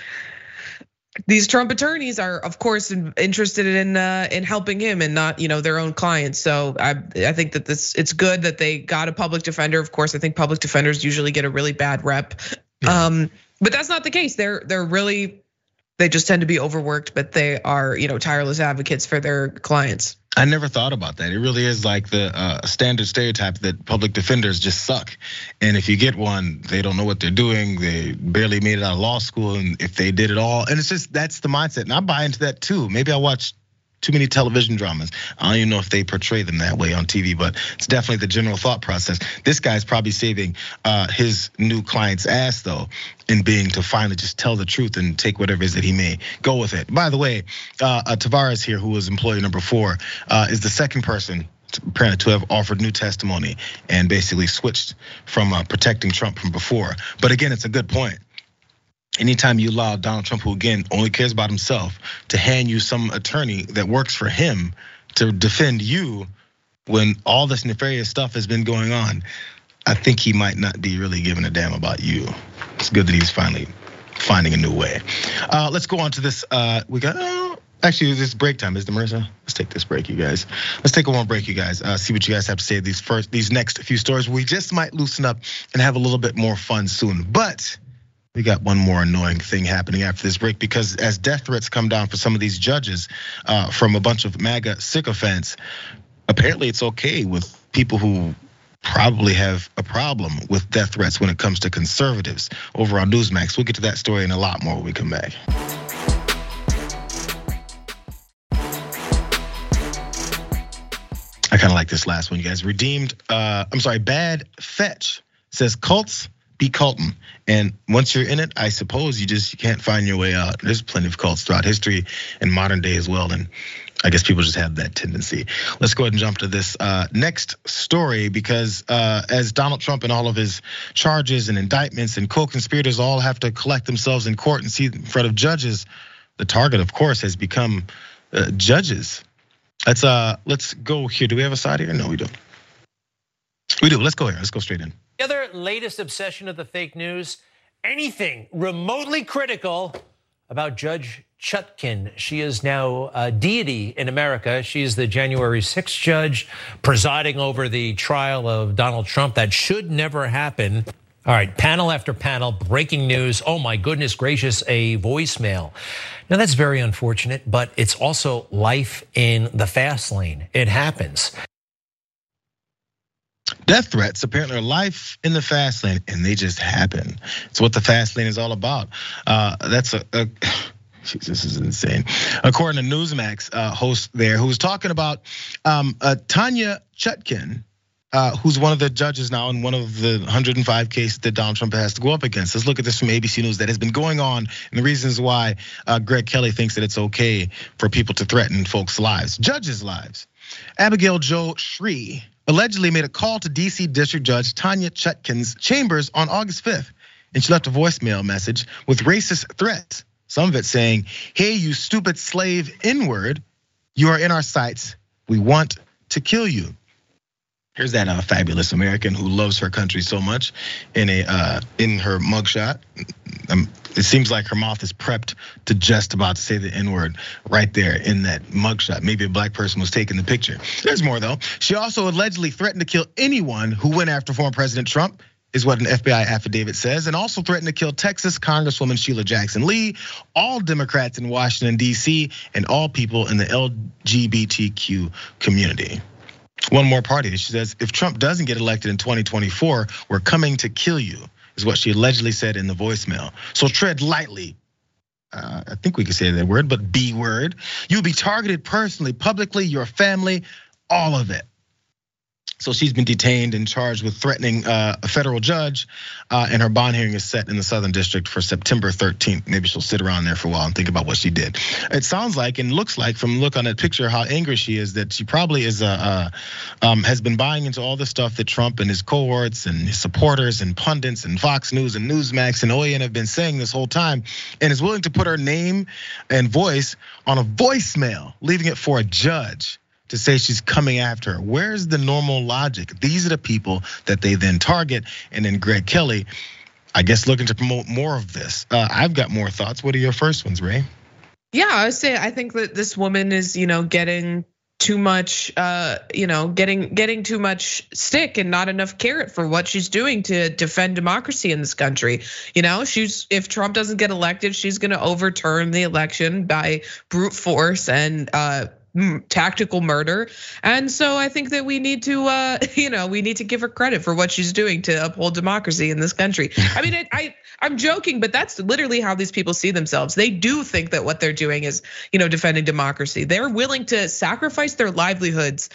these Trump attorneys are, of course, interested in uh, in helping him and not, you know, their own clients. So I I think that this, it's good that they got a public defender. Of course, I think public defenders usually get a really bad rep, um, but that's not the case. They're they're really, they just tend to be overworked, but they are, you know, tireless advocates for their clients. I never thought about that. It really is like the uh, standard stereotype that public defenders just suck. And if you get one, they don't know what they're doing. They barely made it out of law school. And if they did it all, and it's just, that's the mindset. And I buy into that too. Maybe I watch too many television dramas. I don't even know if they portray them that way on T V, but it's definitely the general thought process. This guy's probably saving his new client's ass though, in being to finally just tell the truth and take whatever it is that he may go with it. By the way, Tavares here, who was employee number four, is the second person apparently to have offered new testimony and basically switched from protecting Trump from before. But again, it's a good point. Anytime you allow Donald Trump, who again only cares about himself, to hand you some attorney that works for him to defend you when all this nefarious stuff has been going on, I think he might not be really giving a damn about you. It's good that he's finally finding a new way. Uh, let's go on to this. Uh, we got, oh, actually, this break time, is the Marissa? Let's take this break, you guys. Let's take a one break, you guys. Uh, see what you guys have to say these first, these next few stories. We just might loosen up and have a little bit more fun soon, but we got one more annoying thing happening after this break, because as death threats come down for some of these judges from a bunch of MAGA sycophants, apparently it's okay with people who probably have a problem with death threats when it comes to conservatives over on Newsmax. We'll get to that story and a lot more when we come back. I kind of like this last one, you guys. Redeemed, uh, I'm sorry, Bad Fetch says cults be culting. And once you're in it, I suppose you just you can't find your way out. There's plenty of cults throughout history and modern day as well. And I guess people just have that tendency. Let's go ahead and jump to this next story, because as Donald Trump and all of his charges and indictments and co-conspirators all have to collect themselves in court and see in front of judges, the target, of course, has become judges. Let's uh, let's go here. Do we have a side here? No, we don't. We do. Let's go here. Let's go straight in. The other latest obsession of the fake news, anything remotely critical about Judge Chutkan. She is now a deity in America. She is the January sixth judge presiding over the trial of Donald Trump. That should never happen. All right, panel after panel, breaking news. Oh my goodness gracious, a voicemail. Now that's very unfortunate, but it's also life in the fast lane. It happens. Death threats apparently are life in the fast lane, and they just happen. It's what the fast lane is all about. Uh, that's a, a geez, this is insane. According to Newsmax uh, host there, who was talking about um, uh, Tanya Chutkan, uh, who's one of the judges now in one of the one hundred five cases that Donald Trump has to go up against. Let's look at this from A B C News that has been going on, and the reasons why uh, Greg Kelly thinks that it's okay for people to threaten folks' lives, judges' lives. Abigail Jo Shree allegedly made a call to D C District Judge Tanya Chutkan's chambers on August fifth, and she left a voicemail message with racist threats. Some of it saying, "Hey, you stupid slave N-word, you are in our sights. We want to kill you." Here's that uh, fabulous American who loves her country so much in a uh, in her mugshot. Um, it seems like her mouth is prepped to just about to say the N-word right there in that mugshot. Maybe a black person was taking the picture. There's more though. She also allegedly threatened to kill anyone who went after former President Trump, is what an F B I affidavit says, and also threatened to kill Texas Congresswoman Sheila Jackson Lee, all Democrats in Washington, D C, and all people in the L G B T Q community. One more party. She says, if Trump doesn't get elected in twenty twenty-four, we're coming to kill you, is what she allegedly said in the voicemail. So tread lightly. Uh, I think we could say that word, but B word. You'll be targeted personally, publicly, your family, all of it. So she's been detained and charged with threatening uh, a federal judge, uh, and her bond hearing is set in the Southern District for September thirteenth. Maybe she'll sit around there for a while and think about what she did. It sounds like and looks like from look on that picture how angry she is that she probably is uh, uh, um, has been buying into all the stuff that Trump and his cohorts and his supporters and pundits and Fox News and Newsmax and O A N have been saying this whole time, and is willing to put her name and voice on a voicemail, leaving it for a judge to say she's coming after her. Where's the normal logic? These are the people that they then target. And then Greg Kelly, I guess, looking to promote more of this. Uh, I've got more thoughts. What are your first ones, Ray? Yeah, I would say I think that this woman is, you know, getting too much, uh, you know, getting getting too much stick and not enough carrot for what she's doing to defend democracy in this country. You know, she's if Trump doesn't get elected, she's going to overturn the election by brute force and uh, tactical murder. And so I think that we need to, uh, you know, we need to give her credit for what she's doing to uphold democracy in this country. I mean, I, I I'm joking, but that's literally how these people see themselves. They do think that what they're doing is, you know, defending democracy. They're willing to sacrifice their livelihoods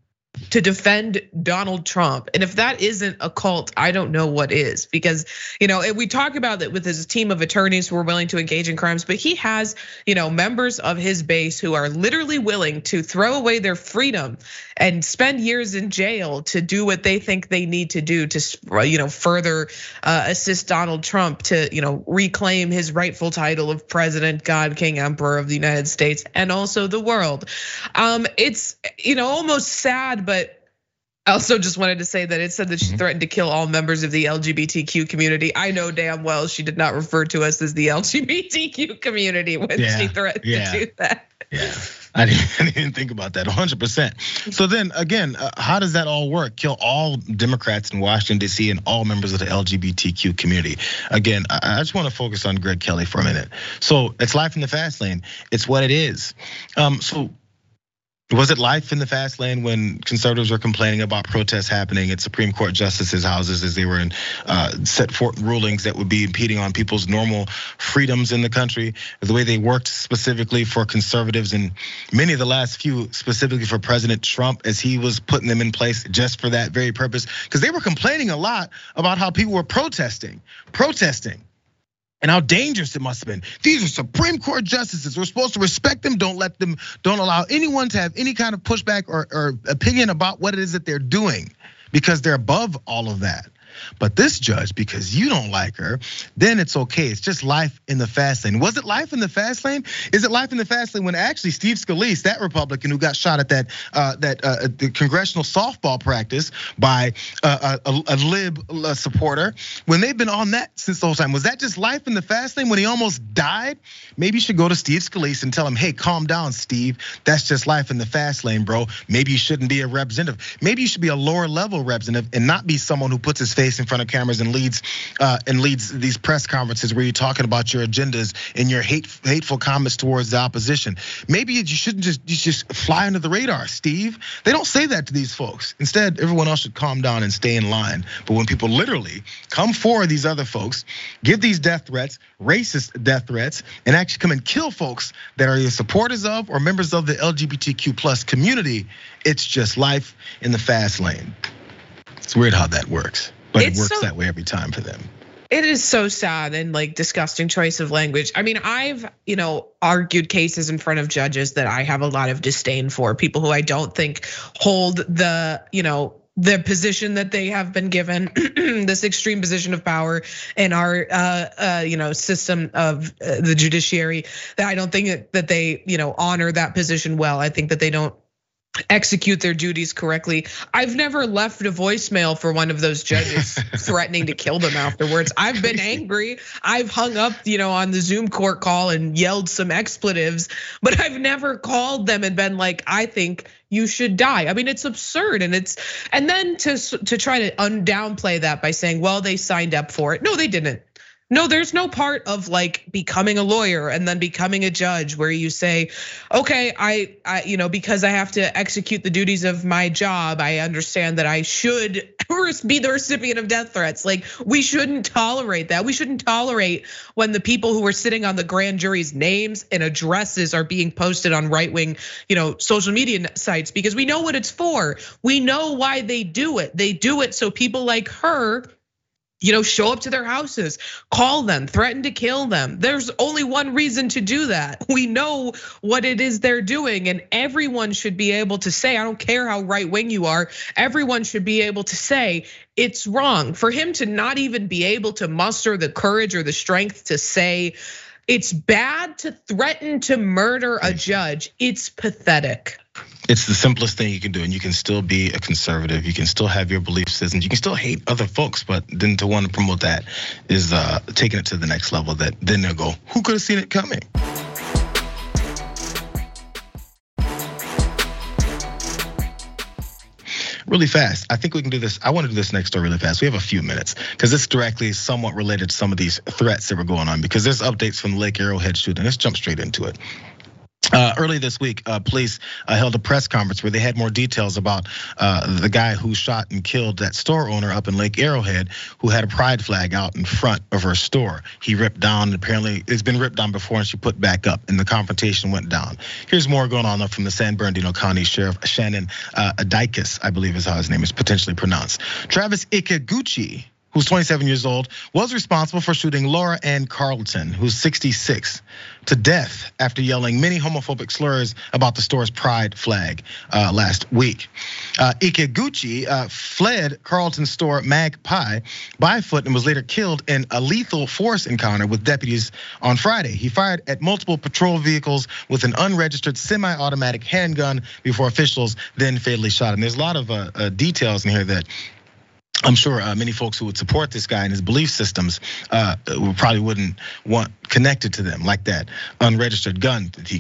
to defend Donald Trump. And if that isn't a cult, I don't know what is. Because, you know, we talk about that with his team of attorneys who are willing to engage in crimes, but he has, you know, members of his base who are literally willing to throw away their freedom and spend years in jail to do what they think they need to do to, you know, further assist Donald Trump to, you know, reclaim his rightful title of President, God, King, Emperor of the United States and also the world. Um, it's, you know, almost sad, but I also just wanted to say that it said that she threatened to kill all members of the L G B T Q community. I know damn well she did not refer to us as the L G B T Q community when yeah, she threatened yeah. to do that. Yeah, I didn't, I didn't think about that one hundred percent. So then again, how does that all work? Kill all Democrats in Washington, D C and all members of the L G B T Q community. Again, I just want to focus on Greg Kelly for a minute. So it's life in the fast lane. It's what it is. Um, so was it life in the fast lane when conservatives were complaining about protests happening at Supreme Court justices' houses as they were in uh, set forth rulings that would be impeding on people's normal freedoms in the country? The way they worked specifically for conservatives and many of the last few specifically for President Trump as he was putting them in place just for that very purpose. Because they were complaining a lot about how people were protesting, protesting. And how dangerous it must have been. These are Supreme Court justices. We're supposed to respect them. Don't let them, don't allow anyone to have any kind of pushback or, or opinion about what it is that they're doing because they're above all of that. But this judge, because you don't like her, then it's okay. It's just life in the fast lane. Was it life in the fast lane? Is it life in the fast lane when actually Steve Scalise, that Republican who got shot at that uh, that uh, the congressional softball practice by uh, a, a lib supporter, when they've been on that since the whole time, was that just life in the fast lane when he almost died? Maybe you should go to Steve Scalise and tell him, hey, calm down, Steve. That's just life in the fast lane, bro. Maybe you shouldn't be a representative. Maybe you should be a lower level representative and not be someone who puts his face in front of cameras and leads uh, and leads these press conferences where you're talking about your agendas and your hate, hateful comments towards the opposition. Maybe you shouldn't just you just fly under the radar, Steve. They don't say that to these folks. Instead, everyone else should calm down and stay in line. But when people literally come for these other folks, give these death threats, racist death threats, and actually come and kill folks that are either supporters of or members of the L G B T Q plus community, it's just life in the fast lane. It's weird how that works. But it's it works so, that way every time for them. It is so sad and like disgusting choice of language. I mean, I've, you know, argued cases in front of judges that I have a lot of disdain for, people who I don't think hold the, you know, the position that they have been given, this extreme position of power in our, uh, uh, you know, system of the judiciary. That I don't think that they, you know, honor that position well. I think that they don't execute their duties correctly. I've never left a voicemail for one of those judges threatening to kill them afterwards. I've been angry. I've hung up, you know, on the Zoom court call and yelled some expletives, but I've never called them and been like, I think you should die. I mean, it's absurd. And it's, and then to, to try to undownplay that by saying, well, they signed up for it. No, they didn't. No, there's no part of like becoming a lawyer and then becoming a judge where you say, okay, I, I, you know, because I have to execute the duties of my job, I understand that I should be the recipient of death threats. Like, we shouldn't tolerate that. We shouldn't tolerate when the people who are sitting on the grand jury's names and addresses are being posted on right-wing, you know, social media sites, because we know what it's for. We know why they do it. They do it so people like her, you know, show up to their houses, call them, threaten to kill them. There's only one reason to do that. We know what it is they're doing, and everyone should be able to say, I don't care how right wing you are, everyone should be able to say it's wrong. For him to not even be able to muster the courage or the strength to say it's bad to threaten to murder a judge, it's pathetic. It's the simplest thing you can do, and you can still be a conservative. You can still have your belief systems. You can still hate other folks, but then to want to promote that is uh, taking it to the next level. That then they'll go, who could have seen it coming? Really fast. I think we can do this. I want to do this next story really fast. We have a few minutes because it's directly somewhat related to some of these threats that were going on, because there's updates from the Lake Arrowhead shooting. Let's jump straight into it. Uh, early this week, uh, police uh, held a press conference where they had more details about uh, the guy who shot and killed that store owner up in Lake Arrowhead, who had a pride flag out in front of her store. He ripped down, apparently it's been ripped down before, and she put back up, and the confrontation went down. Here's more going on from the San Bernardino County Sheriff Shannon uh, Adikis, I believe is how his name is potentially pronounced. Travis Ikeguchi, who's twenty-seven years old, was responsible for shooting Laura Ann Carlton, who's sixty-six, to death after yelling many homophobic slurs about the store's pride flag uh, last week. Uh, Ikeguchi uh, fled Carlton's store Magpie by foot and was later killed in a lethal force encounter with deputies on Friday. He fired at multiple patrol vehicles with an unregistered semi-automatic handgun before officials then fatally shot him. There's a lot of uh, uh, details in here that I'm sure uh, many folks who would support this guy and his belief systems uh, probably wouldn't want connected to them, like that unregistered gun. He,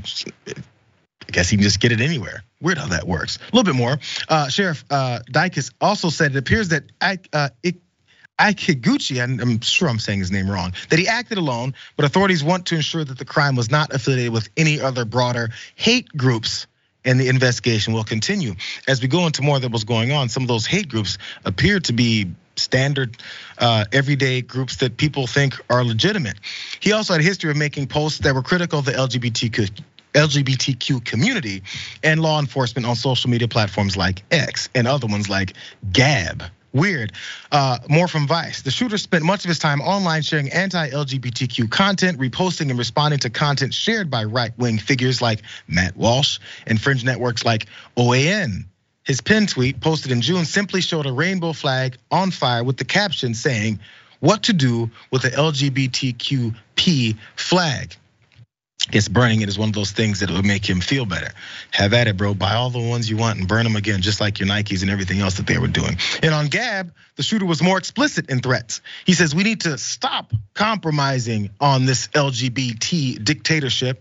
I guess he can just get it anywhere. Weird how that works. A little bit more. Uh, Sheriff uh, Dykes also said it appears that uh, Ikeguchi, and I'm sure I'm saying his name wrong, that he acted alone, but authorities want to ensure that the crime was not affiliated with any other broader hate groups. And the investigation will continue. As we go into more that was going on, some of those hate groups appear to be standard, uh, everyday groups that people think are legitimate. He also had a history of making posts that were critical of the L G B T Q. L G B T Q community and law enforcement on social media platforms like X and other ones like Gab. Weird. Uh, more from Vice. The shooter spent much of his time online sharing anti-L G B T Q content, reposting and responding to content shared by right-wing figures like Matt Walsh and fringe networks like O A N. His pinned tweet, posted in June, simply showed a rainbow flag on fire with the caption saying, "What to do with the L G B T Q P flag?" I guess burning it is one of those things that would make him feel better. Have at it, bro. Buy all the ones you want and burn them again, just like your Nikes and everything else that they were doing. And on Gab, the shooter was more explicit in threats. He says, we need to stop compromising on this L G B T dictatorship,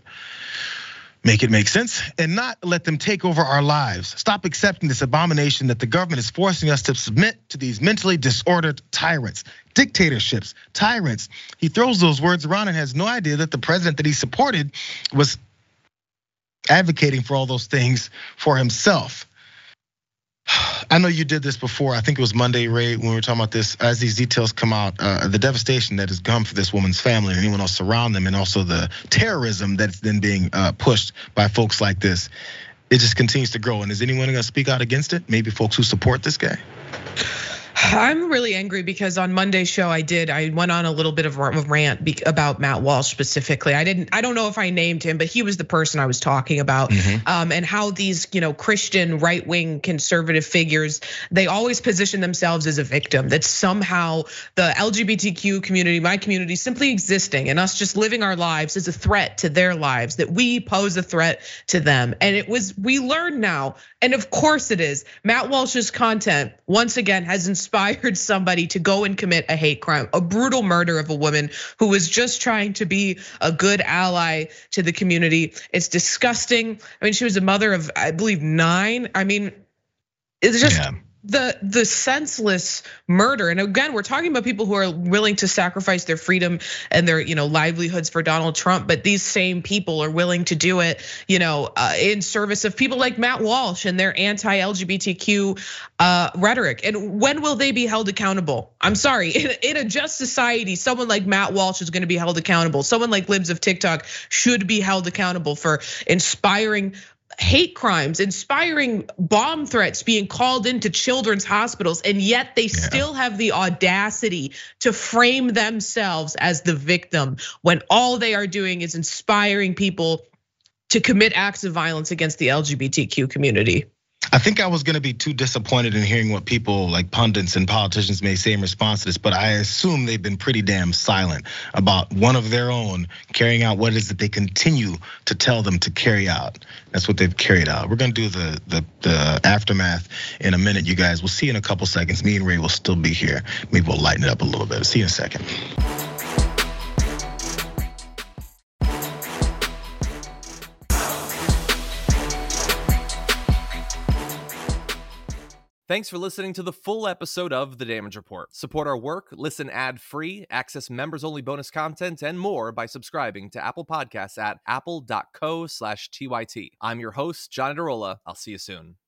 make it make sense, and not let them take over our lives. Stop accepting this abomination that the government is forcing us to submit to these mentally disordered tyrants. Dictatorships, tyrants. He throws those words around and has no idea that the president that he supported was advocating for all those things for himself. I know you did this before. I think it was Monday, Ray, when we were talking about this. As these details come out, uh, the devastation that has come for this woman's family and anyone else around them, and also the terrorism that's then being uh, pushed by folks like this, it just continues to grow. And is anyone gonna speak out against it? Maybe folks who support this guy? I'm really angry because on Monday's show I did, I went on a little bit of a rant about Matt Walsh specifically. I didn't, I don't know if I named him, but he was the person I was talking about. Mm-hmm. Um, and how these, you know, Christian right-wing conservative figures, they always position themselves as a victim, that somehow the L G B T Q community, my community, simply existing and us just living our lives is a threat to their lives, that we pose a threat to them. And it was, we learned now, and of course it is, Matt Walsh's content, once again, has inspired inspired somebody to go and commit a hate crime, a brutal murder of a woman who was just trying to be a good ally to the community. It's disgusting. I mean, she was a mother of, I believe, nine. I mean, it's just, yeah. the the senseless murder. And again, we're talking about people who are willing to sacrifice their freedom and their, you know, livelihoods for Donald Trump, but these same people are willing to do it, you know, uh, in service of people like Matt Walsh and their anti-L G B T Q uh, rhetoric. And when will they be held accountable? I'm sorry, in, in a just society, someone like Matt Walsh is going to be held accountable. Someone like Libs of TikTok should be held accountable for inspiring hate crimes, inspiring bomb threats, being called into children's hospitals, and yet they yeah. still have the audacity to frame themselves as the victim when all they are doing is inspiring people to commit acts of violence against the L G B T Q community. I think I was gonna be too disappointed in hearing what people like pundits and politicians may say in response to this, but I assume they've been pretty damn silent about one of their own carrying out what it is that they continue to tell them to carry out. That's what they've carried out. We're gonna do the, the, the aftermath in a minute, you guys. We'll see you in a couple seconds. Me and Ray will still be here. Maybe we'll lighten it up a little bit. See you in a second. Thanks for listening to the full episode of The Damage Report. Support our work, listen ad-free, access members-only bonus content, and more by subscribing to Apple Podcasts at apple dot co slash T Y T. I'm your host, John Adarola. I'll see you soon.